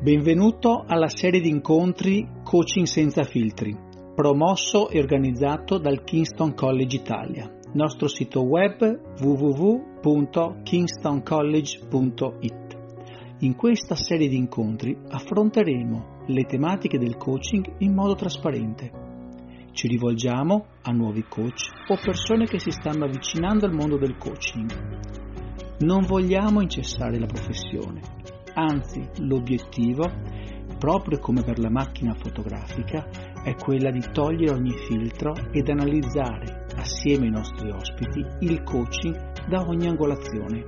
Benvenuto alla serie di incontri Coaching senza filtri, promosso e organizzato dal Kingston College Italia. Nostro sito web www.kingstoncollege.it. In questa serie di incontri affronteremo le tematiche del coaching in modo trasparente. Ci rivolgiamo a nuovi coach o persone che si stanno avvicinando al mondo del coaching. Non vogliamo incessare la professione. Anzi, l'obiettivo, proprio come per la macchina fotografica, è quella di togliere ogni filtro ed analizzare, assieme ai nostri ospiti, il coaching da ogni angolazione.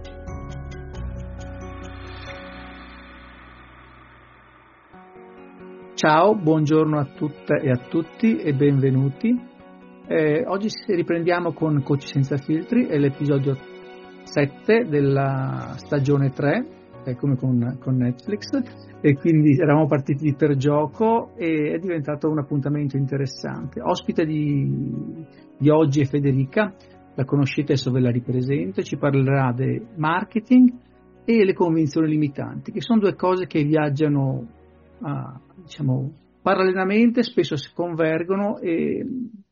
Ciao, buongiorno a tutte e a tutti e benvenuti. Oggi riprendiamo con Coach senza filtri, è l'episodio 7 della stagione 3. Come con Netflix, e quindi eravamo partiti per gioco e è diventato un appuntamento interessante. Ospite di oggi è Federica, la conoscete, adesso ve la ripresento, ci parlerà di marketing e le convinzioni limitanti, che sono due cose che viaggiano parallelamente, spesso si convergono, e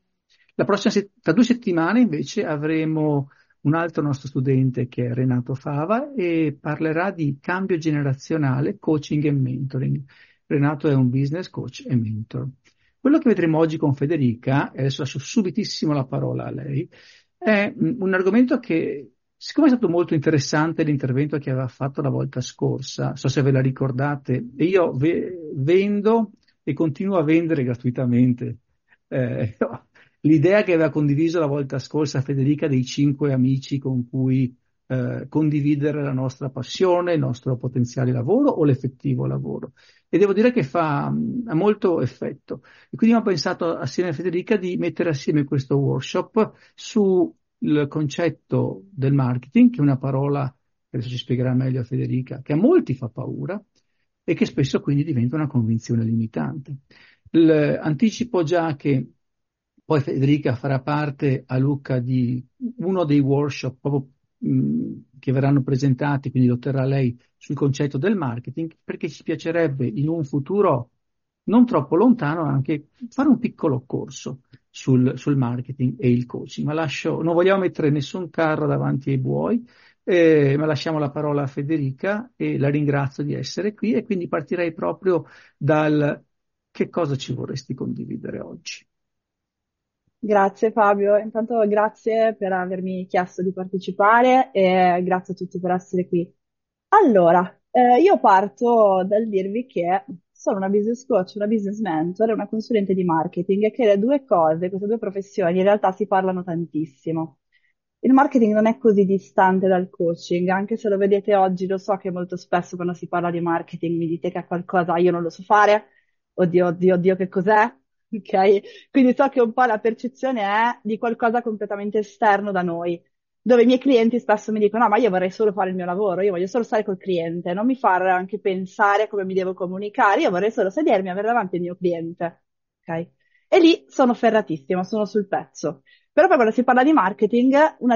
tra 2 settimane invece avremo un altro nostro studente che è Renato Fava e parlerà di cambio generazionale, coaching e mentoring. Renato è un business coach e mentor. Quello che vedremo oggi con Federica, e adesso lascio subitissimo la parola a lei, è un argomento che, siccome è stato molto interessante l'intervento che aveva fatto la volta scorsa, so se ve la ricordate, e io vendo e continuo a vendere gratuitamente l'idea che aveva condiviso la volta scorsa Federica dei 5 amici con cui condividere la nostra passione, il nostro potenziale lavoro o l'effettivo lavoro. E devo dire che ha molto effetto. E quindi ho pensato assieme a Federica di mettere assieme questo workshop sul concetto del marketing, che è una parola, che adesso ci spiegherà meglio Federica, che a molti fa paura e che spesso quindi diventa una convinzione limitante. Anticipo già che poi Federica farà parte a Lucca di uno dei workshop proprio, che verranno presentati, quindi lo terrà lei, sul concetto del marketing, perché ci piacerebbe in un futuro non troppo lontano anche fare un piccolo corso sul marketing e il coaching. Ma non vogliamo mettere nessun carro davanti ai buoi, ma lasciamo la parola a Federica e la ringrazio di essere qui, e quindi partirei proprio dal che cosa ci vorresti condividere oggi. Grazie Fabio, intanto grazie per avermi chiesto di partecipare e grazie a tutti per essere qui. Allora, io parto dal dirvi che sono una business coach, una business mentor e una consulente di marketing, e che le due cose, queste due professioni, in realtà si parlano tantissimo. Il marketing non è così distante dal coaching, anche se lo vedete oggi, lo so che molto spesso quando si parla di marketing mi dite che è qualcosa, io non lo so fare, oddio, oddio, oddio, che cos'è? Ok? Quindi so che un po' la percezione è di qualcosa completamente esterno da noi, dove i miei clienti spesso mi dicono: no, ma io vorrei solo fare il mio lavoro, io voglio solo stare col cliente, non mi far anche pensare come mi devo comunicare, io vorrei solo sedermi e avere davanti il mio cliente, ok? E lì sono ferratissima, sono sul pezzo. Però poi quando si parla di marketing,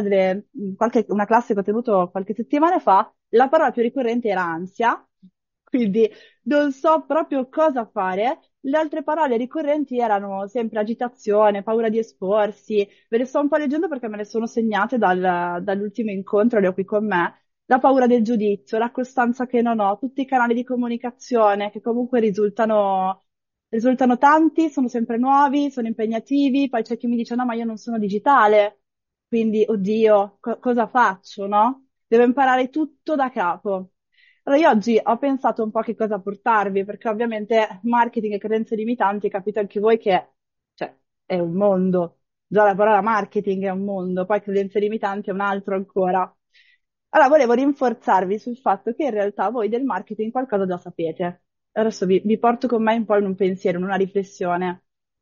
una classe che ho tenuto qualche settimana fa, la parola più ricorrente era ansia, quindi non so proprio cosa fare. Le altre parole ricorrenti erano sempre agitazione, paura di esporsi. Ve le sto un po' leggendo perché me le sono segnate dall'ultimo incontro, le ho qui con me. La paura del giudizio, la costanza che non ho, tutti i canali di comunicazione che comunque risultano tanti, sono sempre nuovi, sono impegnativi. Poi c'è chi mi dice: no, ma io non sono digitale, quindi oddio, cosa faccio, no? Devo imparare tutto da capo. Allora, io oggi ho pensato un po' che cosa portarvi, perché ovviamente marketing e credenze limitanti, capite anche voi che, cioè, è un mondo. Già la parola marketing è un mondo, poi credenze limitanti è un altro ancora. Allora, volevo rinforzarvi sul fatto che in realtà voi del marketing qualcosa già sapete. Adesso vi porto con me un po' in un pensiero, in una riflessione.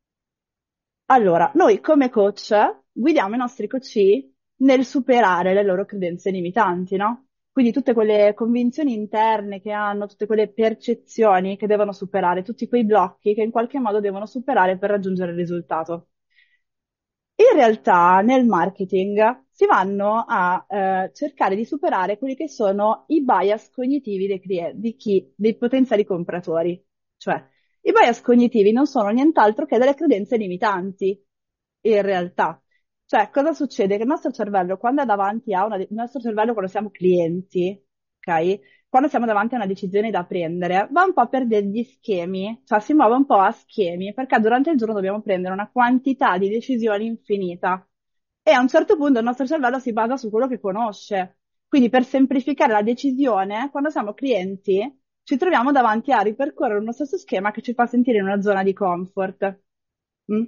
Allora, noi come coach guidiamo i nostri coachee nel superare le loro credenze limitanti, no? Quindi tutte quelle convinzioni interne che hanno, tutte quelle percezioni che devono superare, tutti quei blocchi che in qualche modo devono superare per raggiungere il risultato. In realtà nel marketing si vanno a cercare di superare quelli che sono i bias cognitivi dei clienti, dei potenziali compratori. Cioè, i bias cognitivi non sono nient'altro che delle credenze limitanti, in realtà. Cioè, cosa succede? Che il nostro cervello, quando è davanti a il nostro cervello quando siamo clienti, ok? Quando siamo davanti a una decisione da prendere, va un po' per degli schemi, cioè si muove un po' a schemi, perché durante il giorno dobbiamo prendere una quantità di decisioni infinita. E a un certo punto il nostro cervello si basa su quello che conosce. Quindi per semplificare la decisione, quando siamo clienti, ci troviamo davanti a ripercorrere uno stesso schema che ci fa sentire in una zona di comfort. Mm.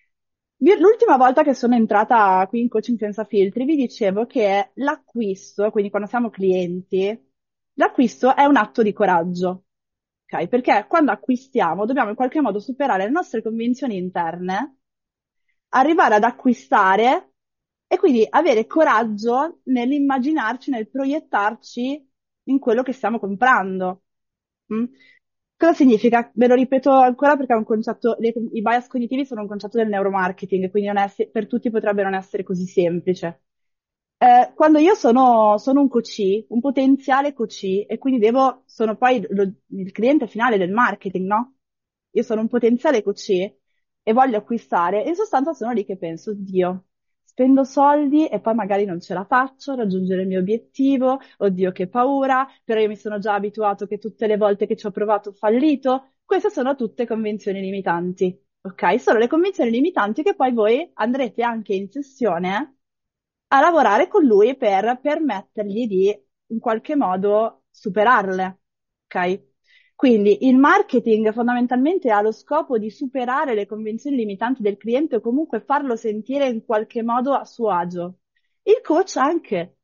L'ultima volta che sono entrata qui in Coaching Senza Filtri, vi dicevo che l'acquisto, quindi quando siamo clienti, l'acquisto è un atto di coraggio, ok? Perché quando acquistiamo dobbiamo in qualche modo superare le nostre convinzioni interne, arrivare ad acquistare e quindi avere coraggio nell'immaginarci, nel proiettarci in quello che stiamo comprando. Mm? Cosa significa? Ve lo ripeto ancora perché è un concetto, i bias cognitivi sono un concetto del neuromarketing, quindi per tutti potrebbe non essere così semplice. Quando io sono un coach, un potenziale coach, e quindi sono poi il cliente finale del marketing, no? Io sono un potenziale coach e voglio acquistare, in sostanza sono lì che penso, Dio, spendo soldi e poi magari non ce la faccio a raggiungere il mio obiettivo, oddio che paura, però io mi sono già abituato che tutte le volte che ci ho provato ho fallito. Queste sono tutte convinzioni limitanti, ok? Sono le convinzioni limitanti che poi voi andrete anche in sessione a lavorare con lui per permettergli di in qualche modo superarle, ok? Quindi il marketing fondamentalmente ha lo scopo di superare le convenzioni limitanti del cliente o comunque farlo sentire in qualche modo a suo agio. Il coach anche.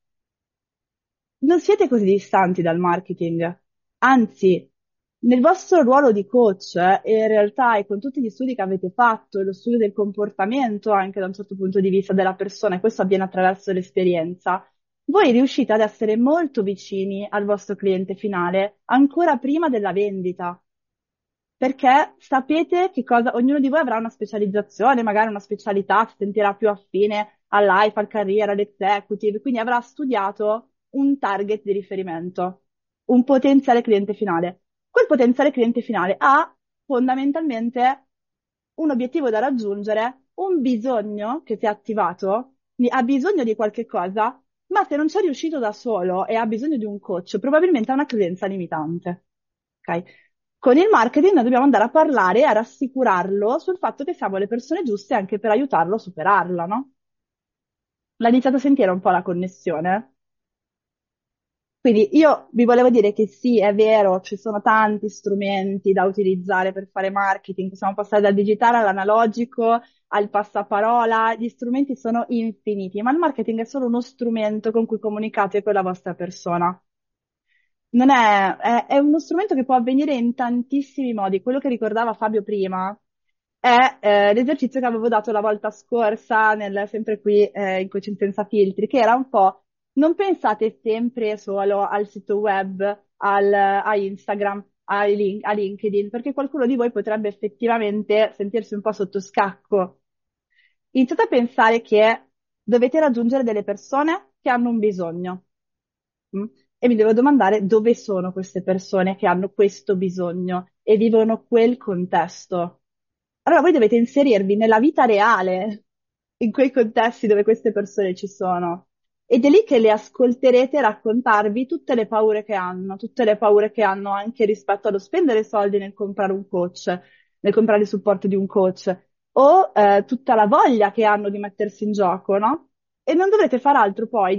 Non siete così distanti dal marketing, anzi, nel vostro ruolo di coach, e in realtà e con tutti gli studi che avete fatto, e lo studio del comportamento anche da un certo punto di vista della persona, e questo avviene attraverso l'esperienza, voi riuscite ad essere molto vicini al vostro cliente finale ancora prima della vendita perché sapete che cosa, ognuno di voi avrà una specializzazione, magari una specialità, si sentirà più affine all'IFA, al carriera, all'executive, quindi avrà studiato un target di riferimento, un potenziale cliente finale. Quel potenziale cliente finale ha fondamentalmente un obiettivo da raggiungere, un bisogno che si è attivato, quindi ha bisogno di qualche cosa, ma se non ci è riuscito da solo e ha bisogno di un coach, probabilmente ha una credenza limitante. Ok? Con il marketing noi dobbiamo andare a parlare e a rassicurarlo sul fatto che siamo le persone giuste anche per aiutarlo a superarla, no? L'ha iniziato a sentire un po' la connessione? Quindi io vi volevo dire che sì, è vero, ci sono tanti strumenti da utilizzare per fare marketing, possiamo passare dal digitale all'analogico, al passaparola, gli strumenti sono infiniti, ma il marketing è solo uno strumento con cui comunicate con la vostra persona. Non è uno strumento che può avvenire in tantissimi modi. Quello che ricordava Fabio prima è l'esercizio che avevo dato la volta scorsa, sempre qui in Coaching Senza Filtri, che era un po' non pensate sempre solo al sito web, a Instagram, a LinkedIn, perché qualcuno di voi potrebbe effettivamente sentirsi un po' sotto scacco. Iniziate a pensare che dovete raggiungere delle persone che hanno un bisogno. Mm? E mi devo domandare dove sono queste persone che hanno questo bisogno e vivono quel contesto. Allora voi dovete inserirvi nella vita reale, in quei contesti dove queste persone ci sono. Ed è lì che le ascolterete raccontarvi tutte le paure che hanno, tutte le paure che hanno anche rispetto allo spendere soldi nel comprare un coach, nel comprare il supporto di un coach, o tutta la voglia che hanno di mettersi in gioco, no? E non dovrete far altro poi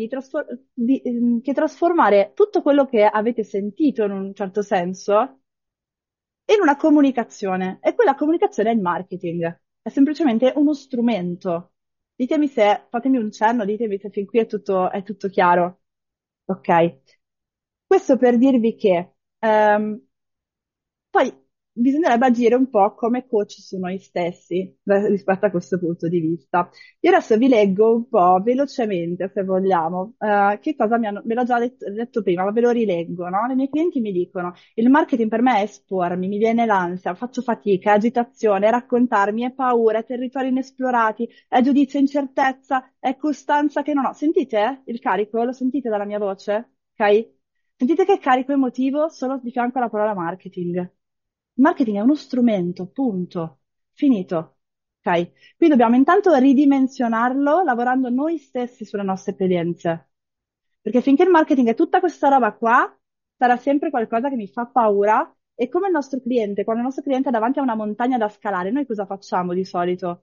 che trasformare tutto quello che avete sentito in un certo senso in una comunicazione. E quella comunicazione è il marketing. È semplicemente uno strumento. Fatemi un cenno, ditemi se fin qui è tutto chiaro. Ok. Questo per dirvi che poi bisognerebbe agire un po' come coach su noi stessi rispetto a questo punto di vista. Io adesso vi leggo un po' velocemente, se vogliamo, che cosa me l'ho già detto prima, ma ve lo rileggo, no? I miei clienti mi dicono, il marketing per me è espormi, mi viene l'ansia, faccio fatica, è agitazione, è raccontarmi, è paura, è territori inesplorati, è giudizio e incertezza, è costanza che non ho. Sentite il carico? Lo sentite dalla mia voce? Ok? Sentite che carico emotivo solo di fianco alla parola marketing. Il marketing è uno strumento, punto. Finito. Ok? Qui dobbiamo intanto ridimensionarlo lavorando noi stessi sulle nostre esperienze. Perché finché il marketing è tutta questa roba qua, sarà sempre qualcosa che mi fa paura. E come il nostro cliente, quando il nostro cliente è davanti a una montagna da scalare, noi cosa facciamo di solito?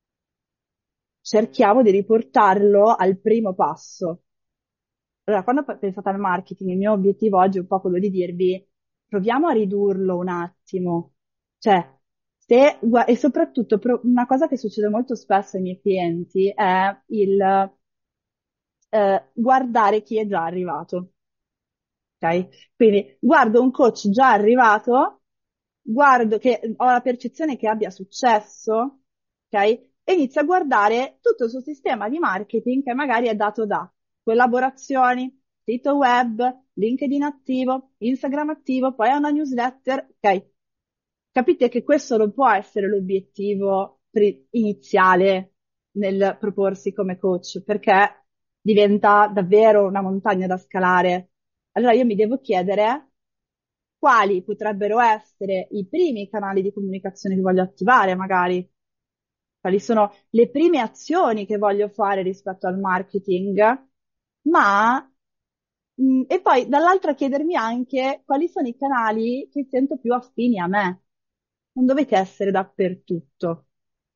Cerchiamo di riportarlo al primo passo. Allora, quando pensate al marketing, il mio obiettivo oggi è un po' quello di dirvi, proviamo a ridurlo un attimo. Cioè, e soprattutto una cosa che succede molto spesso ai miei clienti è il guardare chi è già arrivato. Ok? Quindi guardo un coach già arrivato, guardo che ho la percezione che abbia successo, ok? E inizio a guardare tutto il suo sistema di marketing che magari è dato da collaborazioni, sito web, LinkedIn attivo, Instagram attivo, poi ha una newsletter, ok? Capite che questo non può essere l'obiettivo iniziale nel proporsi come coach, perché diventa davvero una montagna da scalare. Allora io mi devo chiedere quali potrebbero essere i primi canali di comunicazione che voglio attivare, magari, quali sono le prime azioni che voglio fare rispetto al marketing, ma e poi dall'altra chiedermi anche quali sono i canali che sento più affini a me. Non dovete essere dappertutto.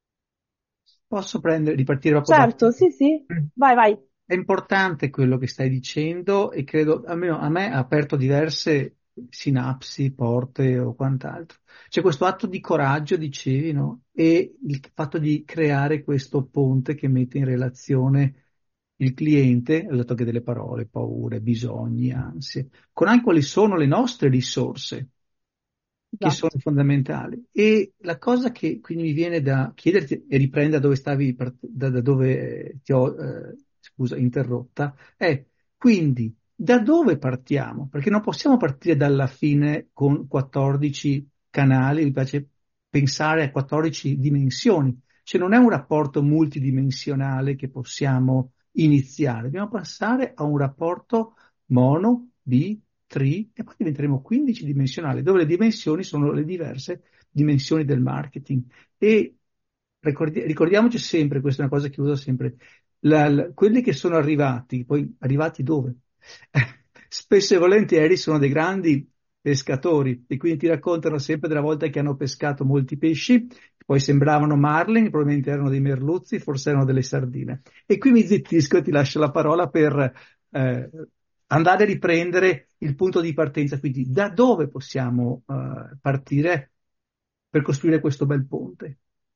Posso ripartire proprio da Certo, sì, sì, qui? vai, vai. È importante quello che stai dicendo e credo, almeno a me, ha aperto diverse sinapsi, porte o quant'altro. C'è questo atto di coraggio, dicevi, no? E il fatto di creare questo ponte che mette in relazione il cliente, al dato che delle parole, paure, bisogni, ansie, con anche quali sono le nostre risorse che sono Esatto. fondamentali. E la cosa che quindi mi viene da chiederti, e riprende da dove stavi, da dove ti ho, scusa, interrotta, è quindi da dove partiamo? Perché non possiamo partire dalla fine con 14 canali, mi piace pensare a 14 dimensioni, cioè non è un rapporto multidimensionale che possiamo iniziare, dobbiamo passare a un rapporto mono, tri, e poi diventeremo 15 dimensionali, dove le dimensioni sono le diverse dimensioni del marketing. E ricordiamoci sempre, questa è una cosa che uso sempre, quelli che sono arrivati, poi arrivati dove? Spesso e volentieri sono dei grandi pescatori e quindi ti raccontano sempre della volta che hanno pescato molti pesci, poi sembravano marlin, probabilmente erano dei merluzzi, forse erano delle sardine. E qui mi zittisco e ti lascio la parola per andare a riprendere il punto di partenza. Quindi da dove possiamo partire per costruire questo bel ponte?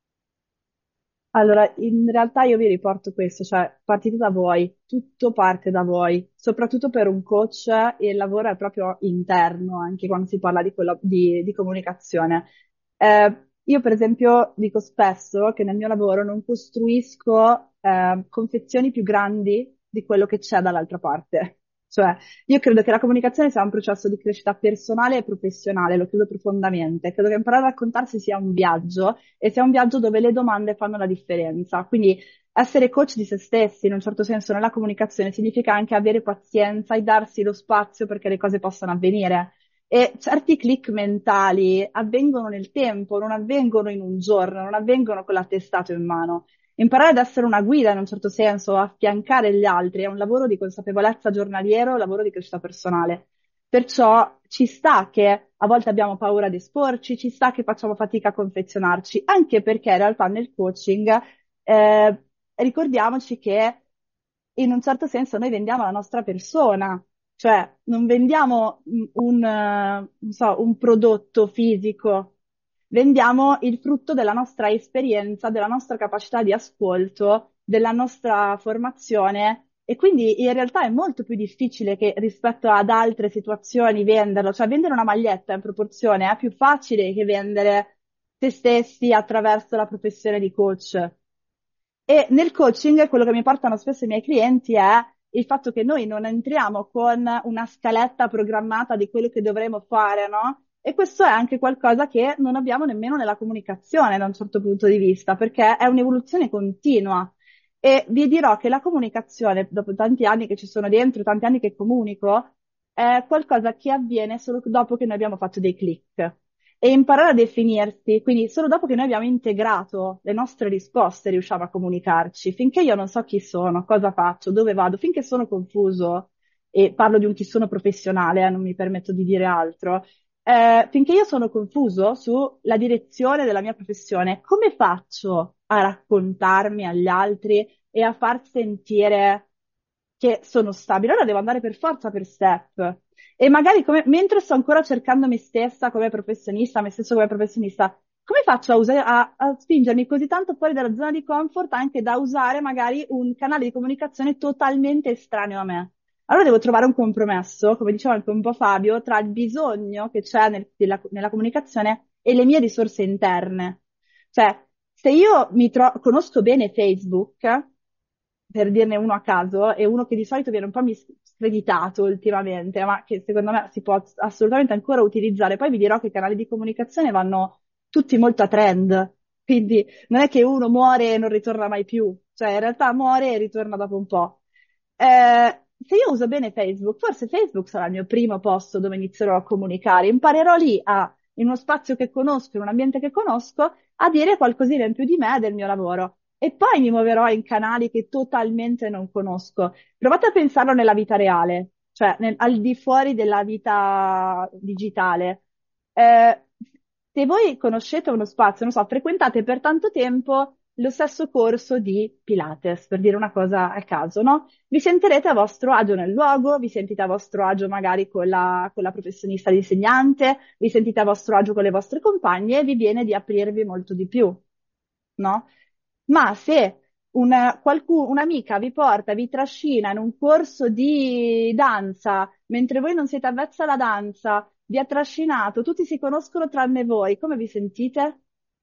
Allora, in realtà io vi riporto questo, cioè partite da voi, tutto parte da voi, soprattutto per un coach il lavoro è proprio interno, anche quando si parla di comunicazione. Io per esempio dico spesso che nel mio lavoro non costruisco confezioni più grandi di quello che c'è dall'altra parte. Cioè, io credo che la comunicazione sia un processo di crescita personale e professionale, lo credo profondamente. Credo che imparare a raccontarsi sia un viaggio e sia un viaggio dove le domande fanno la differenza. Quindi essere coach di se stessi, in un certo senso, nella comunicazione significa anche avere pazienza e darsi lo spazio perché le cose possano avvenire. E certi click mentali avvengono nel tempo, non avvengono in un giorno, non avvengono con l'attestato in mano. Imparare ad essere una guida in un certo senso, affiancare gli altri, è un lavoro di consapevolezza giornaliero, un lavoro di crescita personale. Perciò ci sta che a volte abbiamo paura di esporci, ci sta che facciamo fatica a confezionarci, anche perché in realtà nel coaching ricordiamoci che in un certo senso noi vendiamo la nostra persona, cioè non vendiamo non so, un prodotto fisico, vendiamo il frutto della nostra esperienza, della nostra capacità di ascolto, della nostra formazione E quindi in realtà è molto più difficile che rispetto ad altre situazioni venderlo, cioè vendere una maglietta in proporzione è più facile che vendere se stessi attraverso la professione di coach. E nel coaching quello che mi portano spesso i miei clienti è il fatto che noi non entriamo con una scaletta programmata di quello che dovremo fare, no? E questo è anche qualcosa che non abbiamo nemmeno nella comunicazione da un certo punto di vista, perché è un'evoluzione continua. E vi dirò che la comunicazione, dopo tanti anni che ci sono dentro, tanti anni che comunico, è qualcosa che avviene solo dopo che noi abbiamo fatto dei click e imparare a definirsi. Quindi solo dopo che noi abbiamo integrato le nostre risposte riusciamo a comunicarci. Finché io non so chi sono, cosa faccio, dove vado, finché sono confuso, e parlo di un chi sono professionale, non mi permetto di dire altro, finché io sono confuso sulla direzione della mia professione, come faccio a raccontarmi agli altri e a far sentire che sono stabile? Allora devo andare per forza per step. E magari mentre sto ancora cercando me stessa come professionista, me stesso come professionista, come faccio a spingermi così tanto fuori dalla zona di comfort anche da usare magari un canale di comunicazione totalmente estraneo a me? Allora devo trovare un compromesso, come diceva anche un po' Fabio, tra il bisogno che c'è nella comunicazione e le mie risorse interne. Cioè, se io conosco bene Facebook, per dirne uno a caso, e uno che di solito viene un po' screditato ultimamente, ma che secondo me si può assolutamente ancora utilizzare. Poi vi dirò che i canali di comunicazione vanno tutti molto a trend, quindi non è che uno muore e non ritorna mai più, cioè in realtà muore e ritorna dopo un po'. Se io uso bene Facebook, forse Facebook sarà il mio primo posto dove inizierò a comunicare, imparerò lì in uno spazio che conosco, in un ambiente che conosco, a dire qualcosina in più di me e del mio lavoro. E poi mi muoverò in canali che totalmente non conosco. Provate a pensarlo nella vita reale, cioè al di fuori della vita digitale. Eh, Se voi conoscete uno spazio, non so, frequentate per tanto tempo lo stesso corso di Pilates, per dire una cosa a caso, no? Vi sentirete a vostro agio nel luogo, vi sentite a vostro agio magari con la professionista di insegnante, vi sentite a vostro agio con le vostre compagne e vi viene di aprirvi molto di più, no? Ma se un'amica vi porta, vi trascina in un corso di danza, mentre voi non siete avvezza alla danza, vi ha trascinato, tutti si conoscono tranne voi, come vi sentite?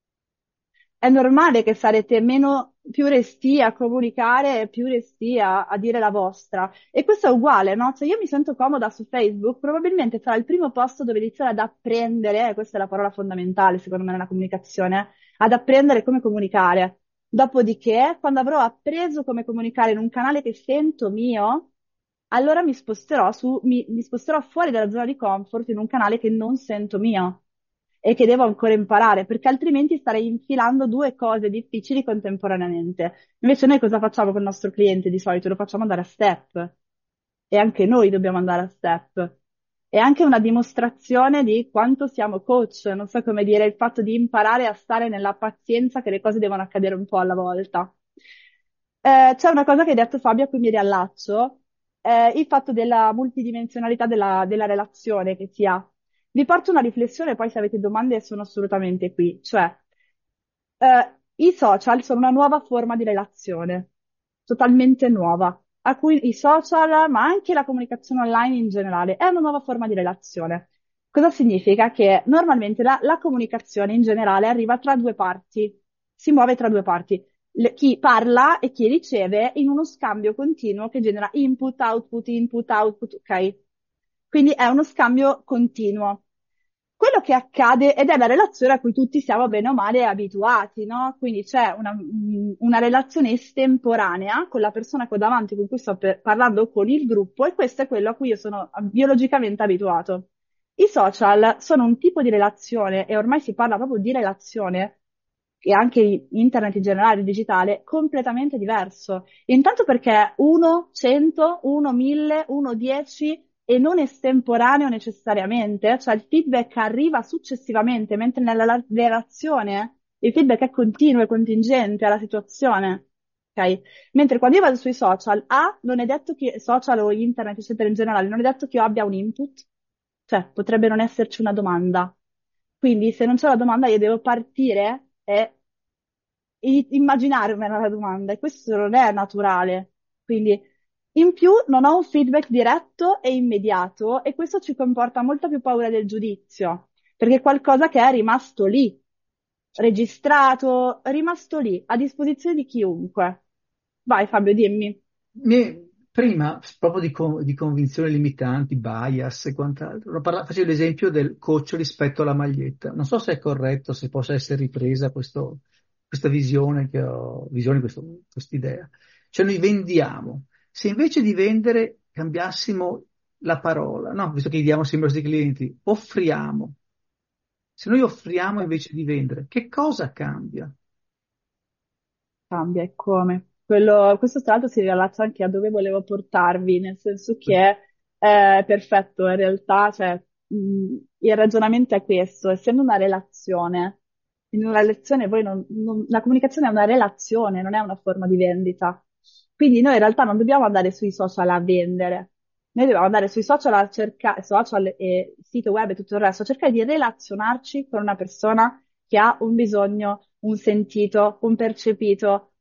È normale che sarete più resti a comunicare, più resti a dire la vostra. E questo è uguale, no? Se io mi sento comoda su Facebook, probabilmente sarà il primo posto dove iniziare ad apprendere, e questa è la parola fondamentale secondo me nella comunicazione, ad apprendere come comunicare. Dopodiché, quando avrò appreso come comunicare in un canale che sento mio, allora mi sposterò fuori dalla zona di comfort in un canale che non sento mio e che devo ancora imparare, perché altrimenti starei infilando due cose difficili contemporaneamente. Invece noi cosa facciamo con il nostro cliente di solito? Lo facciamo andare a step e anche noi dobbiamo andare a step. È anche una dimostrazione di quanto siamo coach, non so come dire, il fatto di imparare a stare nella pazienza che le cose devono accadere un po' alla volta. C'è una cosa che hai detto Fabio a cui mi riallaccio, il fatto della multidimensionalità della relazione che si ha. Vi porto una riflessione, poi se avete domande sono assolutamente qui. Cioè, i social sono una nuova forma di relazione, totalmente nuova, a cui i social, ma anche la comunicazione online in generale, è una nuova forma di relazione. Cosa significa? Che normalmente la comunicazione in generale arriva tra due parti, si muove tra due parti. Chi parla e chi riceve in uno scambio continuo che genera input, output, ok? Quindi è uno scambio continuo. Quello che accade, ed è la relazione a cui tutti siamo bene o male abituati, no? Quindi c'è una relazione estemporanea con la persona che ho davanti, con cui sto parlando con il gruppo, e questo è quello a cui io sono biologicamente abituato. I social sono un tipo di relazione, e ormai si parla proprio di relazione, e anche internet in generale, il digitale, completamente diverso. Intanto perché uno 100, uno 1000, uno 10 e non estemporaneo necessariamente, cioè il feedback arriva successivamente, mentre nella relazione il feedback è continuo e contingente alla situazione. Ok? Mentre quando io vado sui social, non è detto che social o internet, eccetera, in generale, non è detto che io abbia un input, cioè potrebbe non esserci una domanda. Quindi se non c'è la domanda io devo partire e immaginarmela la domanda, e questo non è naturale. Quindi In più non ho un feedback diretto e immediato e questo ci comporta molta più paura del giudizio, perché è qualcosa che è rimasto lì, registrato, rimasto lì, a disposizione di chiunque. Vai Fabio, dimmi. Prima, proprio di convinzioni limitanti, bias e quant'altro, facevo l'esempio del coach rispetto alla maglietta. Non so se è corretto, se possa essere ripresa questa visione che ho, visione, quest'idea. Cioè noi vendiamo. Se invece di vendere cambiassimo la parola, no? Visto che diamo sempre ai nostri clienti, offriamo. Se noi offriamo invece di vendere, che cosa cambia? Cambia e come. Questo tra l'altro si rilaccia anche a dove volevo portarvi, nel senso che è perfetto, in realtà, cioè, il ragionamento è questo, essendo una relazione, in una relazione voi la comunicazione è una relazione, non è una forma di vendita. Quindi noi in realtà non dobbiamo andare sui social a vendere, noi dobbiamo andare sui social a cercare, social e sito web e tutto il resto, a cercare di relazionarci con una persona che ha un bisogno, un sentito, un percepito.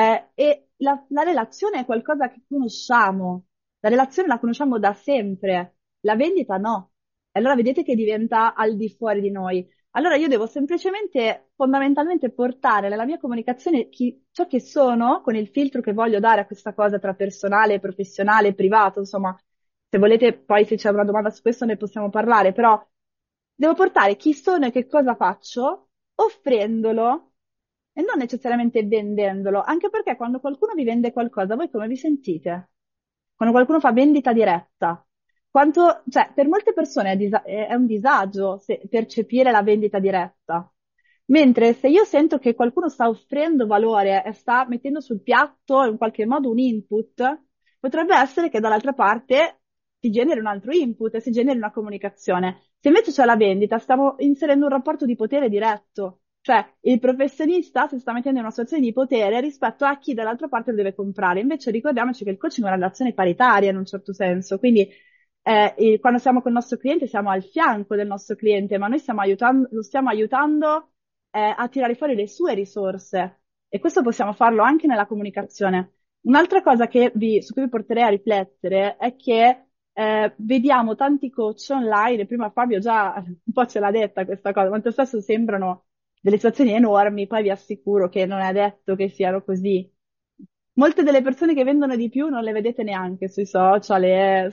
E la relazione è qualcosa che conosciamo, la relazione la conosciamo da sempre, la vendita no. E allora vedete che diventa al di fuori di noi. Allora io devo semplicemente, fondamentalmente, portare nella mia comunicazione ciò che sono, con il filtro che voglio dare a questa cosa tra personale, professionale, privato, insomma, se volete, poi se c'è una domanda su questo ne possiamo parlare, però devo portare chi sono e che cosa faccio, offrendolo e non necessariamente vendendolo, anche perché quando qualcuno vi vende qualcosa, voi come vi sentite? Quando qualcuno fa vendita diretta, cioè, per molte persone è un disagio percepire la vendita diretta. Mentre se io sento che qualcuno sta offrendo valore e sta mettendo sul piatto in qualche modo un input, potrebbe essere che dall'altra parte si generi un altro input e si generi una comunicazione. Se invece c'è la vendita, stiamo inserendo un rapporto di potere diretto, cioè il professionista si sta mettendo in una situazione di potere rispetto a chi dall'altra parte lo deve comprare. Invece ricordiamoci che il coaching è una relazione paritaria in un certo senso, quindi quando siamo con il nostro cliente siamo al fianco del nostro cliente, ma noi lo stiamo aiutando a tirare fuori le sue risorse e questo possiamo farlo anche nella comunicazione. Un'altra cosa su cui vi porterei a riflettere è che vediamo tanti coach online, e prima Fabio già un po' ce l'ha detta questa cosa, molto spesso sembrano delle situazioni enormi, poi vi assicuro che non è detto che siano così. Molte delle persone che vendono di più non le vedete neanche sui social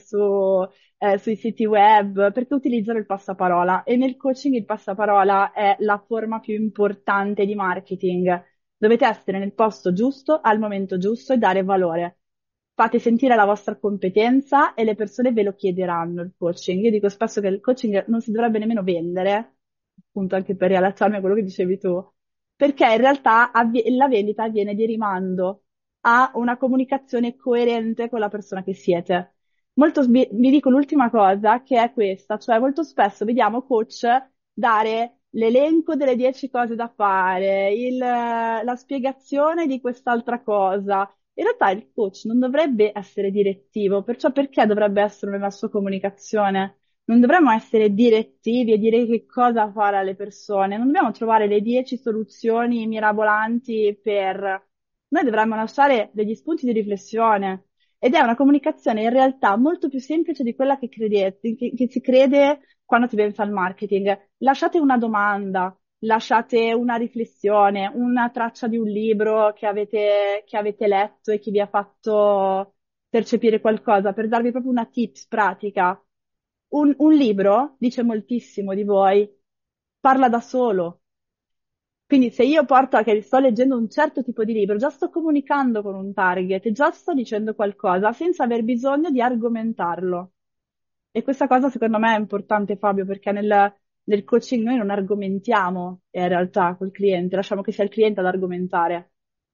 sui siti web perché utilizzano il passaparola e nel coaching il passaparola è la forma più importante di marketing. Dovete essere nel posto giusto, al momento giusto e dare valore. Fate sentire la vostra competenza e le persone ve lo chiederanno il coaching. Io dico spesso che il coaching non si dovrebbe nemmeno vendere, appunto anche per riallacciarmi a quello che dicevi tu, perché in realtà la vendita avviene di rimando a una comunicazione coerente con la persona che siete. Vi dico l'ultima cosa, che è questa, cioè molto spesso vediamo coach dare l'elenco delle 10 cose da fare, la spiegazione di quest'altra cosa. In realtà il coach non dovrebbe essere direttivo, perciò perché dovrebbe essere nella sua comunicazione? Non dovremmo essere direttivi e dire che cosa fare alle persone, non dobbiamo trovare le 10 soluzioni mirabolanti per... Noi dovremmo lasciare degli spunti di riflessione ed è una comunicazione in realtà molto più semplice di quella che credete, che si crede quando si pensa al marketing. Lasciate una domanda, lasciate una riflessione, una traccia di un libro che avete letto e che vi ha fatto percepire qualcosa, per darvi proprio una tips pratica. Un libro dice moltissimo di voi, parla da solo. Quindi se io porto a che sto leggendo un certo tipo di libro, già sto comunicando con un target, già sto dicendo qualcosa senza aver bisogno di argomentarlo. E questa cosa secondo me è importante, Fabio, perché nel coaching noi non argomentiamo in realtà col cliente, lasciamo che sia il cliente ad argomentare.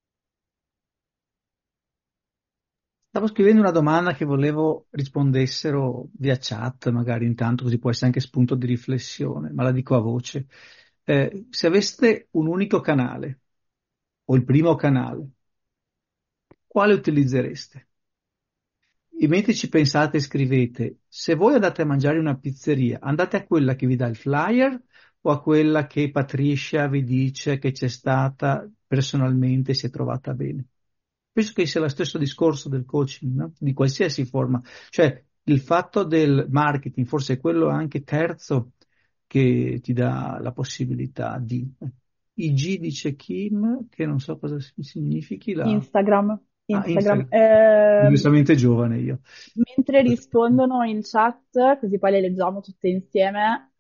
Stavo scrivendo una domanda che volevo rispondessero via chat, magari intanto, così può essere anche spunto di riflessione, ma la dico a voce. Se aveste un unico canale, o il primo canale, quale utilizzereste? E mentre ci pensate e scrivete, se voi andate a mangiare in una pizzeria, andate a quella che vi dà il flyer o a quella che Patricia vi dice che c'è stata personalmente e si è trovata bene? penso che sia lo stesso discorso del coaching, no? Di qualsiasi forma. Cioè, il fatto del marketing, forse è quello anche terzo che ti dà la possibilità di... IG dice Kim, che non so cosa significhi la... Instagram, Ah, Instagram. Instagram. Diversamente giovane io. Mentre rispondono in chat, così poi le leggiamo tutte insieme,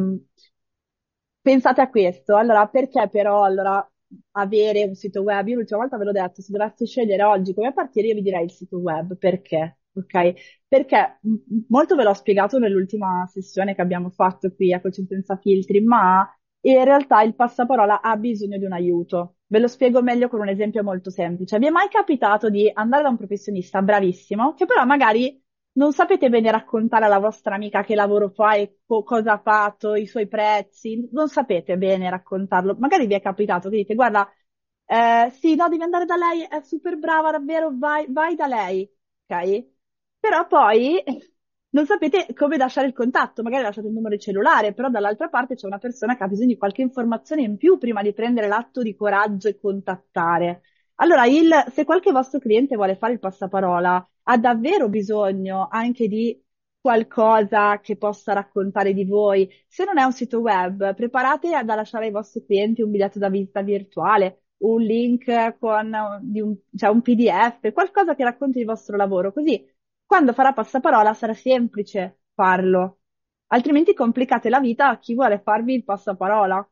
pensate a questo. Allora, perché però allora, avere un sito web? Io l'ultima volta ve l'ho detto, se dovessi scegliere oggi come partire, io vi direi il sito web. Perché? Ok? Perché molto ve l'ho spiegato nell'ultima sessione che abbiamo fatto qui a Coaching Senza Filtri, ma in realtà il passaparola ha bisogno di un aiuto. Ve lo spiego meglio con un esempio molto semplice. Vi è mai capitato di andare da un professionista bravissimo, che però magari non sapete bene raccontare alla vostra amica che lavoro fa e cosa ha fatto, i suoi prezzi, non sapete bene raccontarlo. Magari vi è capitato che dite, guarda, sì, no, devi andare da lei, è super brava, davvero, vai da lei, ok? Però poi non sapete come lasciare il contatto, magari lasciate il numero di cellulare, però dall'altra parte c'è una persona che ha bisogno di qualche informazione in più prima di prendere l'atto di coraggio e contattare. Allora, se qualche vostro cliente vuole fare il passaparola, ha davvero bisogno anche di qualcosa che possa raccontare di voi. Se non è un sito web, preparate da lasciare ai vostri clienti un biglietto da visita virtuale, un link con cioè un PDF, qualcosa che racconti il vostro lavoro, così quando farà passaparola sarà semplice farlo. Altrimenti complicate la vita a chi vuole farvi il passaparola.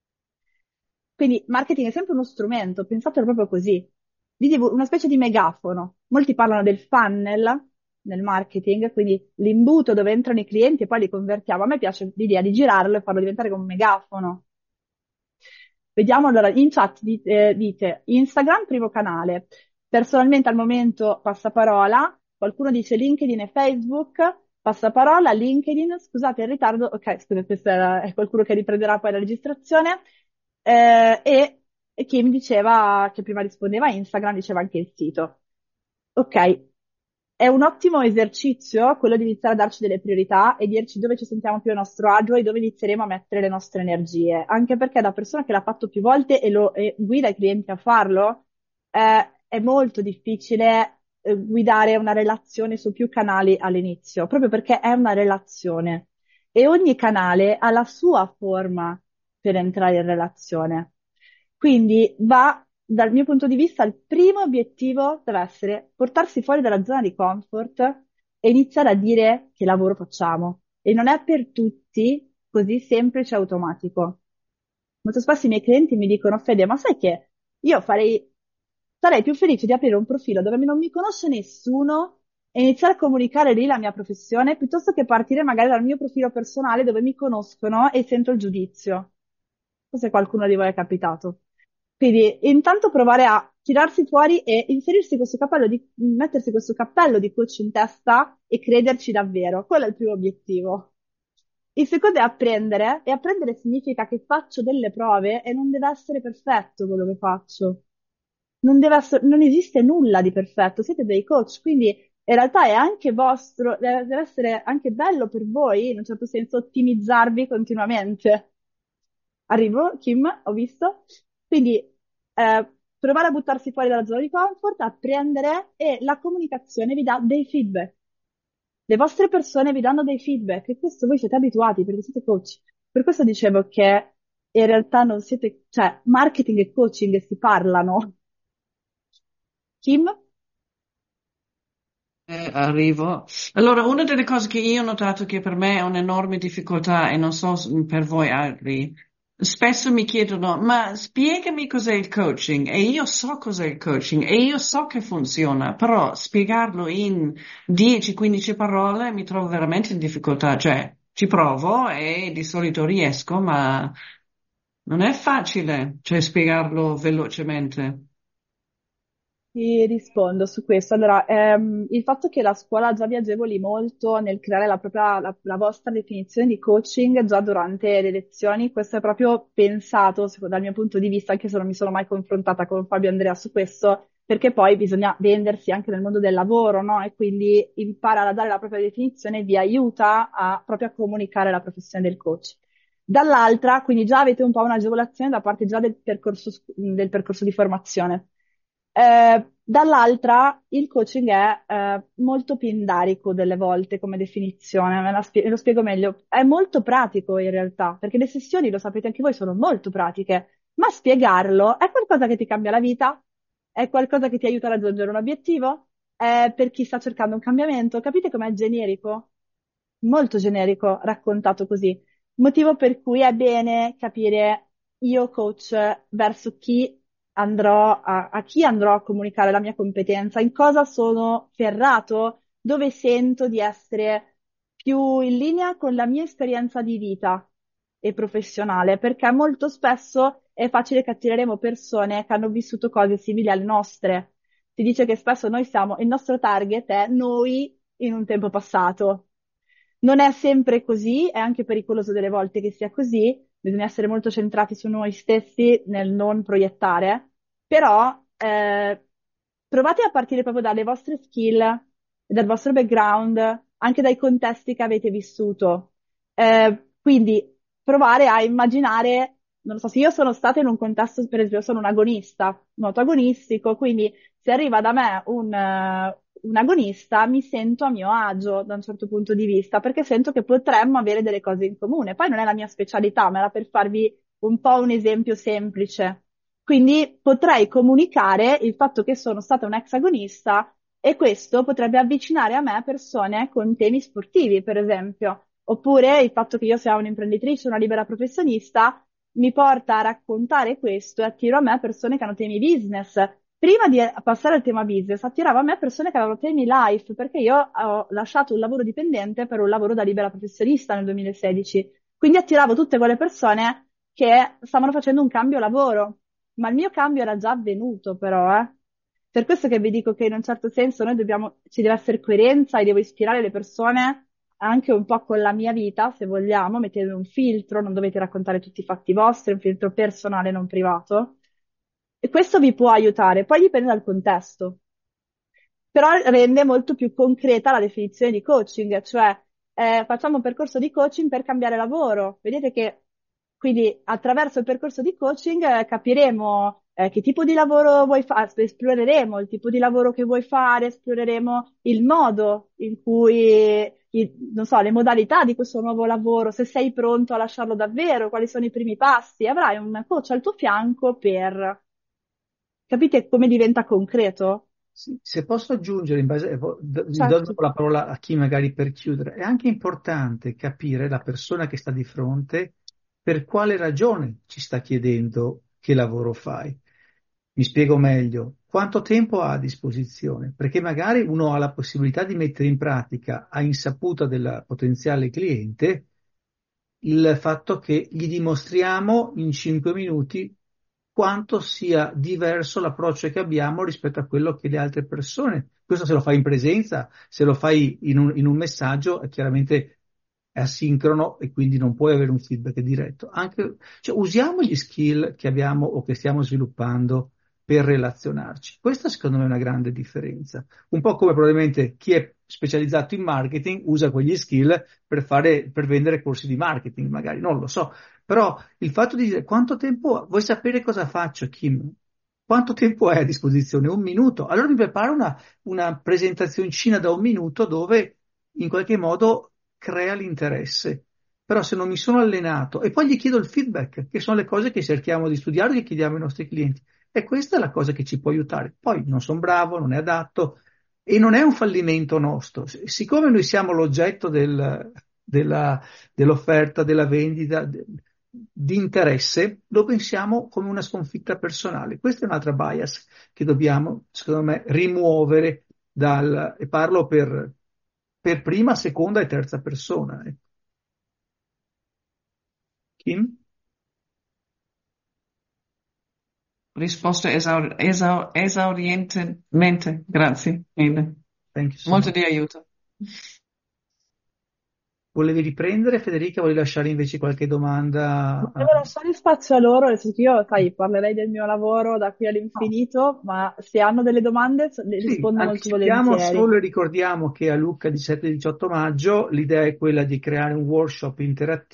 Quindi marketing è sempre uno strumento, pensatelo proprio così. Una specie di megafono. Molti parlano del funnel nel marketing, quindi l'imbuto dove entrano i clienti e poi li convertiamo. A me piace l'idea di girarlo e farlo diventare come un megafono. Vediamo allora, in chat dite Instagram, primo canale. Personalmente al momento passaparola, qualcuno dice LinkedIn e Facebook, passaparola, LinkedIn, scusate il ritardo, ok, scusate, questo è qualcuno che riprenderà poi la registrazione. E Kim diceva che prima rispondeva a Instagram, diceva anche il sito. Ok, è un ottimo esercizio quello di iniziare a darci delle priorità e dirci dove ci sentiamo più a nostro agio e dove inizieremo a mettere le nostre energie. Anche perché da persona che l'ha fatto più volte e guida i clienti a farlo, è molto difficile guidare una relazione su più canali all'inizio, proprio perché è una relazione e ogni canale ha la sua forma per entrare in relazione. Quindi dal mio punto di vista, il primo obiettivo deve essere portarsi fuori dalla zona di comfort e iniziare a dire che lavoro facciamo. E non è per tutti così semplice e automatico. Molto spesso i miei clienti mi dicono, Fede, ma sai che io sarei più felice di aprire un profilo dove non mi conosce nessuno e iniziare a comunicare lì la mia professione piuttosto che partire magari dal mio profilo personale dove mi conoscono e sento il giudizio. Forse qualcuno di voi è capitato. Quindi, intanto provare a tirarsi fuori e mettersi questo cappello di coach in testa e crederci davvero. Quello è il primo obiettivo. Il secondo è apprendere, e apprendere significa che faccio delle prove e non deve essere perfetto quello che faccio. Non esiste nulla di perfetto, siete dei coach, quindi in realtà è anche vostro, deve essere anche bello per voi, in un certo senso, ottimizzarvi continuamente. Arrivo, Kim, ho visto. Quindi provare a buttarsi fuori dalla zona di comfort, apprendere e la comunicazione vi dà dei feedback. Le vostre persone vi danno dei feedback e questo voi siete abituati perché siete coach. Per questo dicevo che in realtà non siete, cioè marketing e coaching si parlano. Kim? Arrivo. Allora, una delle cose che io ho notato che per me è un'enorme difficoltà, e non so per voi altri, spesso mi chiedono, ma spiegami cos'è il coaching? E io so cos'è il coaching e io so che funziona, però spiegarlo in 10-15 parole mi trovo veramente in difficoltà. Cioè, ci provo e di solito riesco, ma non è facile, cioè, spiegarlo velocemente. Ti rispondo su questo. Allora, il fatto che la scuola già vi agevoli molto nel creare la vostra definizione di coaching già durante le lezioni, questo è proprio pensato, dal mio punto di vista, anche se non mi sono mai confrontata con Fabio e Andrea su questo, perché poi bisogna vendersi anche nel mondo del lavoro, no? E quindi imparare a dare la propria definizione vi aiuta proprio a comunicare la professione del coach. Dall'altra, quindi già avete un po' un'agevolazione da parte già del percorso di formazione. Dall'altra, il coaching è molto pindarico delle volte come definizione, lo spiego meglio. È molto pratico in realtà, perché le sessioni, lo sapete anche voi, sono molto pratiche, ma spiegarlo è qualcosa che ti cambia la vita, è qualcosa che ti aiuta a raggiungere un obiettivo, è per chi sta cercando un cambiamento. Capite com'è generico? Molto generico, raccontato così. Motivo per cui è bene capire io, coach, verso chi a chi andrò a comunicare la mia competenza, in cosa sono ferrato, dove sento di essere più in linea con la mia esperienza di vita e professionale, perché molto spesso è facile che attireremo persone che hanno vissuto cose simili alle nostre. Si dice che spesso noi siamo, il nostro target è noi in un tempo passato. Non è sempre così, è anche pericoloso delle volte che sia così, bisogna essere molto centrati su noi stessi nel non proiettare, però provate a partire proprio dalle vostre skill, dal vostro background, anche dai contesti che avete vissuto. Quindi provare a immaginare, non so, se io sono stata in un contesto, per esempio, sono un agonista, nuoto agonistico, quindi se arriva da me un agonista, mi sento a mio agio da un certo punto di vista, perché sento che potremmo avere delle cose in comune. Poi non è la mia specialità, ma era per farvi un po' un esempio semplice. Quindi potrei comunicare il fatto che sono stata un ex agonista e questo potrebbe avvicinare a me persone con temi sportivi, per esempio. Oppure il fatto che io sia un'imprenditrice, una libera professionista, mi porta a raccontare questo e attiro a me persone che hanno temi business. Prima di passare al tema business, attirava a me persone che avevano temi life, perché io ho lasciato un lavoro dipendente per un lavoro da libera professionista nel 2016. Quindi attiravo tutte quelle persone che stavano facendo un cambio lavoro. Ma il mio cambio era già avvenuto, però, eh. Per questo che vi dico che in un certo senso ci deve essere coerenza e devo ispirare le persone anche un po' con la mia vita, se vogliamo, mettendo un filtro, non dovete raccontare tutti i fatti vostri, un filtro personale, non privato. E questo vi può aiutare, poi dipende dal contesto, però rende molto più concreta la definizione di coaching, cioè facciamo un percorso di coaching per cambiare lavoro. Vedete che quindi attraverso il percorso di coaching capiremo che tipo di lavoro vuoi fare, esploreremo il tipo di lavoro che vuoi fare, esploreremo il modo in cui, non so, le modalità di questo nuovo lavoro, se sei pronto a lasciarlo davvero, quali sono i primi passi. Avrai un coach al tuo fianco per... Capite come diventa concreto? Sì, se posso aggiungere, vi do Certo. dopo la parola a chi magari per chiudere, è anche importante capire la persona che sta di fronte per quale ragione ci sta chiedendo che lavoro fai. Mi spiego meglio. Quanto tempo ha a disposizione? Perché magari uno ha la possibilità di mettere in pratica a insaputa del potenziale cliente il fatto che gli dimostriamo in 5 minuti quanto sia diverso l'approccio che abbiamo rispetto a quello che le altre persone. Questo se lo fai in presenza, se lo fai in un messaggio, è chiaramente è asincrono e quindi non puoi avere un feedback diretto. Cioè, usiamo gli skill che abbiamo o che stiamo sviluppando per relazionarci. Questa secondo me è una grande differenza. Un po' come probabilmente chi è specializzato in marketing usa quegli skill per vendere corsi di marketing, magari, non lo so. Però il fatto di dire quanto tempo vuoi sapere cosa faccio, Kim? Quanto tempo hai a disposizione? Un minuto. Allora mi preparo una presentazioncina da un minuto dove in qualche modo crea l'interesse. Però se non mi sono allenato e poi gli chiedo il feedback, che sono le cose che cerchiamo di studiare e che chiediamo ai nostri clienti. E questa è la cosa che ci può aiutare. Poi non sono bravo, non è adatto e non è un fallimento nostro. Siccome noi siamo l'oggetto dell'offerta, della vendita, di interesse, lo pensiamo come una sconfitta personale. Questa è un'altra bias che dobbiamo, secondo me, rimuovere e parlo per prima, seconda e terza persona. Kim? Risposta esaurientemente. Grazie mille. Thank you so Molto much. di aiuto. Volevi riprendere, Federica? Volevi lasciare invece qualche domanda? Devo lasciare spazio a loro, nel senso che io, sai, parlerei del mio lavoro da qui No. all'infinito, ma se hanno delle domande le Sì, rispondo molto anticipiamo volentieri. solo e ricordiamo che a Lucca 17-18 maggio l'idea è quella di creare un workshop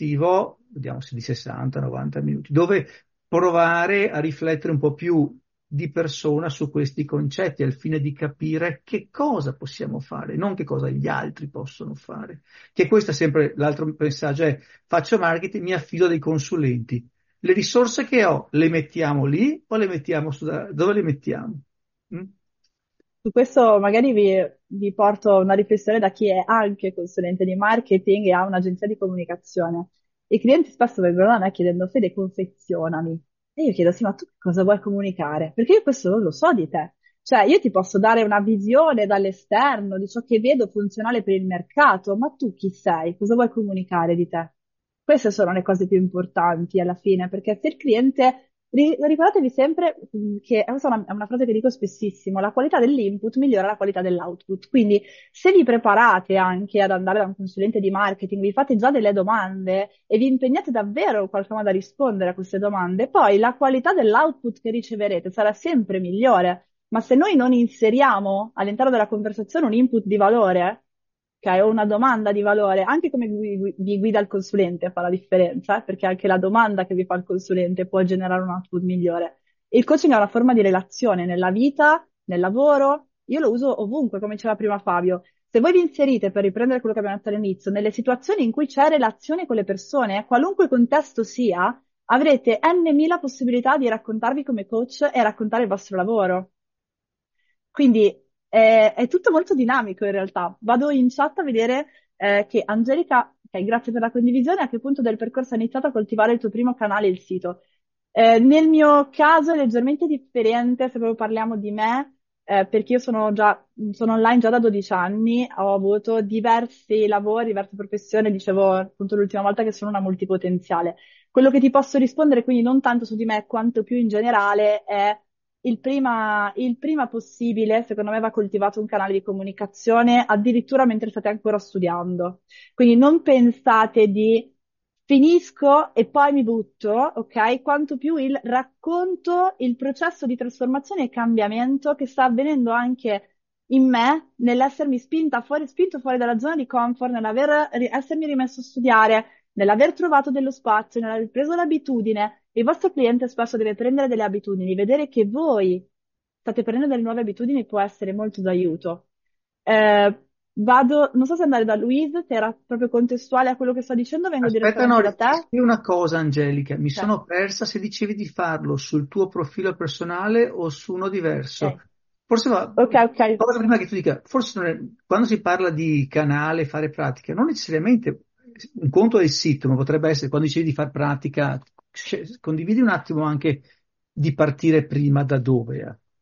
interattivo, vediamo se di 60-90 minuti, dove provare a riflettere un po' più di persona su questi concetti al fine di capire che cosa possiamo fare, non che cosa gli altri possono fare. Che questo è sempre l'altro messaggio, è faccio marketing, mi affido a dei consulenti. Le risorse che ho le mettiamo lì o le mettiamo dove le mettiamo? Mm? Su questo magari vi porto una riflessione da chi è anche consulente di marketing e ha un'agenzia di comunicazione. I clienti spesso vengono da me chiedendo, Fede, confezionami. E io chiedo, sì, ma tu cosa vuoi comunicare? Perché io questo non lo so di te. Cioè, io ti posso dare una visione dall'esterno di ciò che vedo funzionale per il mercato, ma tu chi sei? Cosa vuoi comunicare di te? Queste sono le cose più importanti alla fine, perché se il cliente ricordatevi sempre che questa è una frase che dico spessissimo, la qualità dell'input migliora la qualità dell'output. Quindi se vi preparate anche ad andare da un consulente di marketing, vi fate già delle domande e vi impegnate davvero in qualche modo a rispondere a queste domande, poi la qualità dell'output che riceverete sarà sempre migliore. Ma se noi non inseriamo all'interno della conversazione un input di valore, ok, o una domanda di valore, anche come vi guida il consulente fa la differenza, perché anche la domanda che vi fa il consulente può generare un output migliore. Il coaching è una forma di relazione nella vita, nel lavoro, io lo uso ovunque, come diceva prima Fabio. Se voi vi inserite, per riprendere quello che abbiamo detto all'inizio, nelle situazioni in cui c'è relazione con le persone, qualunque contesto sia, avrete n mila possibilità di raccontarvi come coach e raccontare il vostro lavoro. Quindi è tutto molto dinamico in realtà. Vado in chat a vedere che Angelica, ok, grazie per la condivisione, a che punto del percorso hai iniziato a coltivare il tuo primo canale, il sito? Nel mio caso è leggermente differente se proprio parliamo di me, perché io sono online già da 12 anni, ho avuto diversi lavori, diverse professioni, dicevo appunto l'ultima volta che sono una multipotenziale. Quello che ti posso rispondere, quindi non tanto su di me quanto più in generale, è il prima possibile, secondo me, va coltivato un canale di comunicazione addirittura mentre state ancora studiando. Quindi non pensate di finisco e poi mi butto, ok? Quanto più il racconto, il processo di trasformazione e cambiamento che sta avvenendo anche in me, nell'essermi spinto fuori dalla zona di comfort, essermi rimesso a studiare, nell'aver trovato dello spazio, nell'aver preso l'abitudine. Il vostro cliente spesso deve prendere delle abitudini, vedere che voi state prendendo delle nuove abitudini può essere molto d'aiuto. Non so se andare da Louise, se era proprio contestuale a quello che sto dicendo, vengo Aspetta, no, direttamente da te. sì, una cosa, Angelica, mi Ok, sono persa se dicevi di farlo sul tuo profilo personale o su uno diverso. ok, Forse va, ok, ok. cosa prima che tu dica, forse quando si parla di canale, fare pratica, non necessariamente un conto è il sito, ma potrebbe essere quando dicevi di fare pratica, condividi un attimo anche di partire prima da dove.